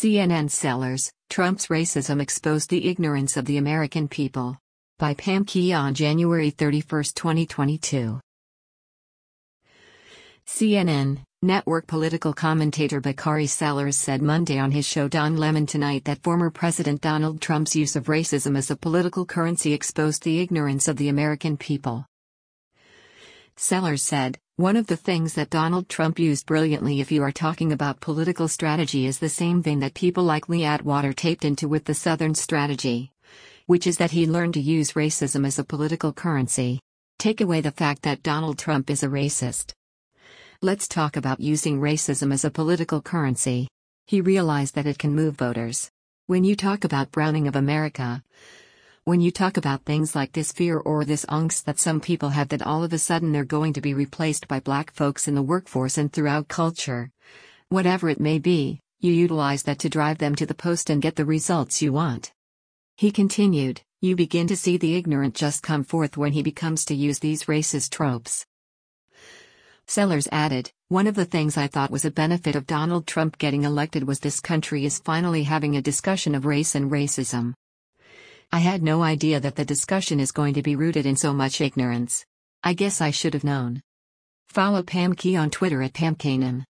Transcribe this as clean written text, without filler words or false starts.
CNN Sellers, Trump's racism exposed the ignorance of the American people. By Pam Key on January 31, 2022. CNN network political commentator Bakari Sellers said Monday on his show Don Lemon Tonight that former President Donald Trump's use of racism as a political currency exposed the ignorance of the American people. Sellers said, "One of the things that Donald Trump used brilliantly if you are talking about political strategy is the same vein that people like Lee Atwater taped into with the Southern strategy. Which is that he learned to use racism as a political currency. Take away the fact that Donald Trump is a racist. Let's talk about using racism as a political currency. He realized that it can move voters. When you talk about browning of America, when you talk about things like this fear or this angst that some people have that all of a sudden they're going to be replaced by black folks in the workforce and throughout culture, whatever it may be, you utilize that to drive them to the post and get the results you want." He continued, "You begin to see the ignorant just come forth when he becomes to use these racist tropes." Sellers added, "One of the things I thought was a benefit of Donald Trump getting elected was this country is finally having a discussion of race and racism. I had no idea that the discussion is going to be rooted in so much ignorance. I guess I should have known." Follow Pam Key on Twitter at PamKanem.